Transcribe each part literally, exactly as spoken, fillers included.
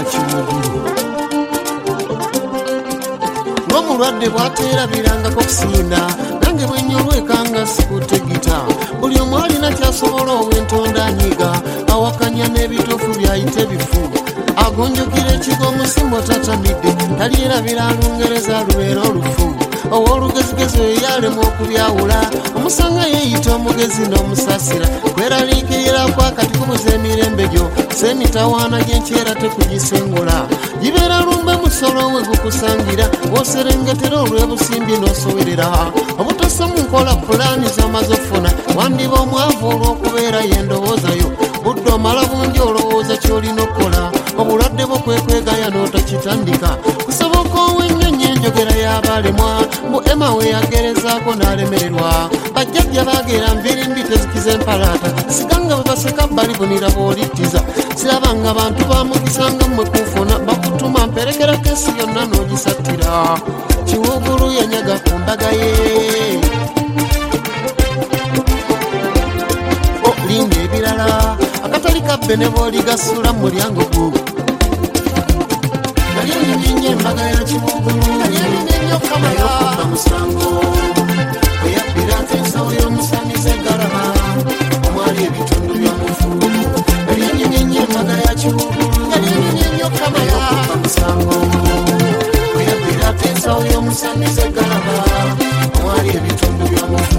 Kiwugulu. Ng'omulwadde bw'ateerabirangako kusinda nange bwe nnyolwekanga sikutegita buli omu alina kyasobola ow'entonda anyiga awakanya n'ebituufu byayite bifu agonjokera ekigo omusimbo tatamidde talyerabira Lungereza lubeera olufu ow'olugezigezi oyo yalema okubyawula omusanga yeeyita omugezi n'omusaasira kweraliikirira kwakati kubuza emirembe gyo semitawaana gy'enkyera tekugisengola gibeera lumbe musolo we gukusangira w'oserengetera olw'ebusimbi n'osowerera obutasa mu nkola pulaani z'omaze ofuna wandiba omwavu olw'okubeera yendowoozayo budde omala bungi olowooza ky'olina okukola obulwadde bwo kwekwegaya n'otakitandika kusoboka ow'ennyonyi enjogera y'abalemwa mbu ema we yagerezaako n'alemererwa bajjajja baagera nviiri mbi tezikiza empalaata siganga bwe baseka balibunira bw'olittiza sirabanga abantu bamukisanga mmwe kufuna bakutuma mperekera kesi yonna n'ogisattira Kiwugulu yanyaga ku mbaga ye olinga ebirala akatali kabbe ne bw'oligasula mu mulyango gwo nalyenyiminye embaga ya Kiwugulu nalyenyiminye okamala okubba musango eyabbira ate ensawo y'omusamize egalaba omwali ebitundu byamufu nalyenyiminye embaga ya Kiwugulu nalyenyiminye okamala okubba musango eyabbira ate ensawo y'omusamize egalaba omwali ebitundu byamufu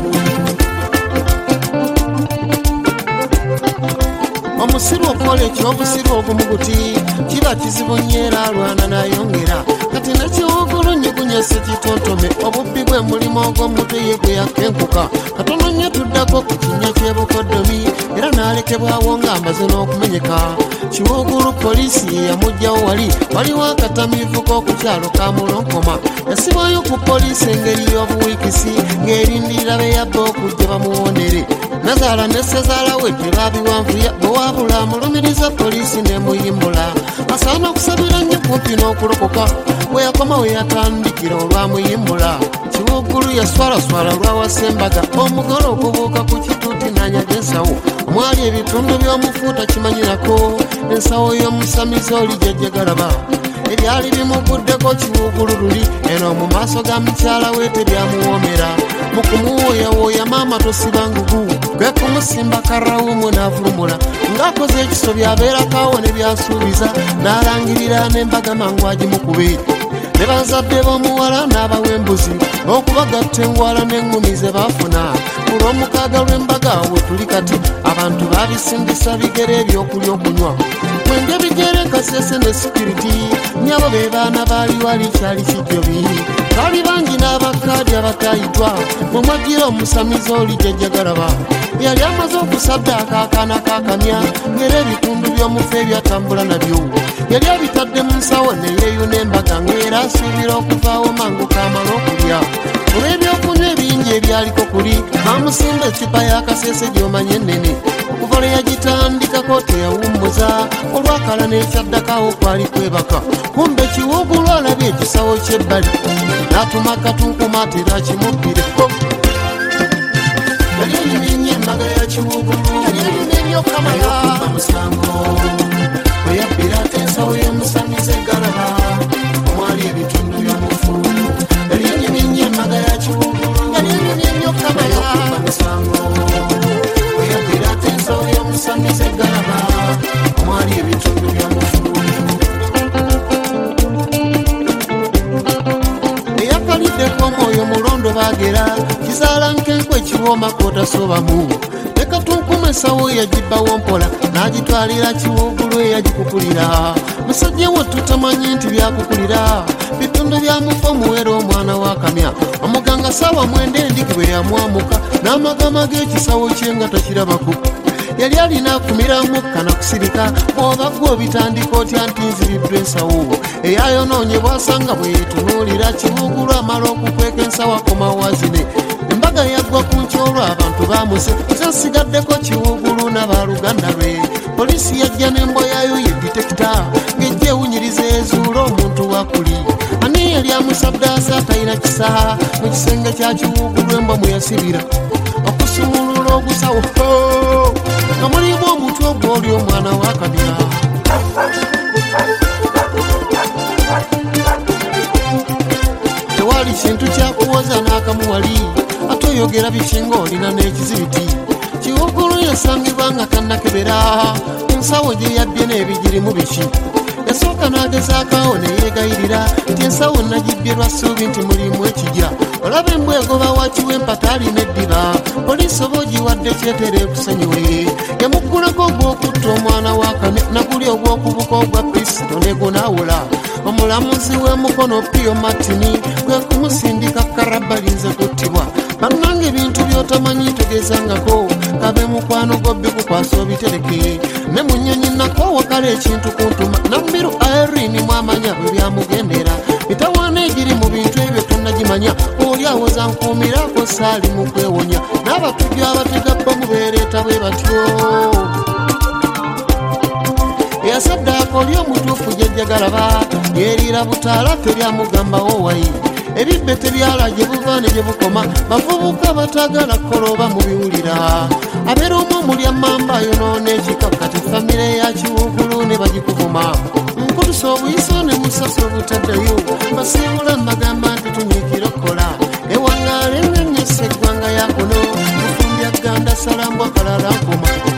omusiru okola ekyobusiru ogumuguti kiba kizibu nnyo era alwana n'ayongera kati ne Kiwugulu nnyugunyese kitontome obubbi bwe mulimu ogw'omutwe ye gwe yakenkuka katono nnyo tuddako ku kinnya ky'ebukoddomi era n'alekebwawo ng'amaze n'okumenyeka Kiwugulu poliisi yamugjawo wali waliwo akatamiivu k'okukyalo ka Mulonkoma yasibwayo ku poliisi engeri y'obuwiikisi ng'erindirira be yabba okujja bamuwondere Nazaala ne Sezaala we tebabiwanvuya bwe wabula amulumiriza poliisi n'emuyimbula asaana okusabira nnyo kumpi n'okulokoka we yakoma we yatandikira olwamuyimbula Kiwugulu yaswalaswala lwawasembaga omugole okubuuka ku kituuti n'anyaga ensawo omwali ebitundu by'omufu takimanyirako ensawo y'omusamize oli gyejjegalaba ebyali bimuguddeko Kiwugulu luli eno mu maaso ga mukyala we tebyamuwoomera mu kumuwooyawooya maama tosiba ngugu gwe kumusimba karrawumu n'avulumula ng'akoze ekisobya abeerakaawo ne byasuubiza n'alangirira n'embaga mangu agimukube ne bazadde b'omuwala n'abawembuzi okubagatta enwala n'eŋŋumi ze baafuna ku lw'omukaaga lw'embaga we tuli kati abantu baabisindisa bigere ebyokulya okunywa mwenge bigere kasese ne sikiriti nyabo be baana baali wali kyali kijjobi baali bangi n'abakaadi abataayitwa mu mwagira omusamize oli jjajjagalaba yali amaze okusaddaaka akaana kaakamya ng'era ebitundu by'omufu ebyatambula nabyo yali abitadde mu nsawo ne yeeyuna embaga ng'era asuubira okuvaawo mangu kaamala okulya olw'ebyokunywa ebingi ebyaliko kuli bamusimba eccupa y'akaseese gy'omanye ennene okuva lwe yagitandikako teyawummuza olwakala n'ekyaddakawo kwali kwebaka kumbe Kiwugulu alabye ekisawo ky'ebbali n'atuma katunkuma atera kimubbireko nalyenyiminye embaga ya Kiwugulu nalyenyiminye okamala okubba musango we yabbira ate ensawo y'omusamize egalaba omwali ebitundu by'omufu nalyenyiminye embaga ya Kiwugulu nalyenyiminye okamala okubba musango we yabbira ate ensawo y'omusamize egalaba omwali ebitundu by'omufu eyakaliddeko omwoyo mulondo baagera kizaala nkenkwe ekiwooma kootasobamu ne katunkuma ensawo yagibbawo mpola n'agitwalira Kiwugulu eyagikukulira musajja we tutamanyi nti byakukulira bitundu byamufa omuwera omwana w'akamya omuganga saawa mwenda endiki bwe yamwamuka n'amagama g'ekisawo kye nga takirabako yali alina akumiramu kana kusirika bw'oba gwe obitandika otya nti nziriddwa ensawo eyayonoonye bw'asanga bwe yetunuulira Kiwugulu amala okukweka ensawo akomawazine embaga yaggwa ku nkyolwo abantu baamuse kyasigaddeko Kiwugulu n'abaluganda lwe poliisi yajja n'embwa yayo ye ditekita ng'ejja ewunyiriza ezuula omuntu wakuli ani yali amusaddaasa atalina kisaha mu kisenge kya Kiwugulu embwa mwe yasibira okusumulula ogusawo nga mulimu omutwe ogw'oli omwana w'akabira omusangamu wali ate oyogera bikinga olina n'ekizibiti. Kiwuugulu yasangibwa nga tannakebera ensawo gye yabbye n'ebigirimu biki. Yasooka n'agezaakawo ne yeegayirira nti ensawo nagibbye lwa ssuubi nti mulimu ekijja. Olaba embwegoba wakiwempata alina eddiba poliisi oba ogiwadde kyetere ekusonyiwe. Yamuggulako ogw'okutta omwana wa kane naguli ogw'okubuka ogwa pisito ne gunaawula. Omulamuzi w'emukono Pio Martini gwe kumusindika karabalinze kuttibwa. Bannange ebintu by'otamanyi tegezangako kabe mukwano gobbi kukwasa obitereke. Ne mu nnyonyi nako wakala ekintu kuntuma Nambiru Irene mwamanya bwe byamugendera. Mitawaana egiri mu bintu ebyo tonnagimanya oli awoza nkuumirako saali mu kwewonya. N'abatujju abatega bbomu beereeta bwe batyo. Eyasaddaaka oli omutuufu jjajjagalaba yeeriira butaala teryamugambawo wayi. Ebibbe tebyala gye buva ne gye bukoma bavubuka batagala koloba mu biwulira. Abeera omu omulya mamba ayonoona ekika kati famire ya Kiwuugulu ne bagikuvuma. Nkutusa obuyiso ne musasa obutaddayo basiibula mbagamba nti tunyiikira okkola. Ewangaala ennyonyi eggwanga ya kuno mufumbya ganda salambwa kalala nkoma.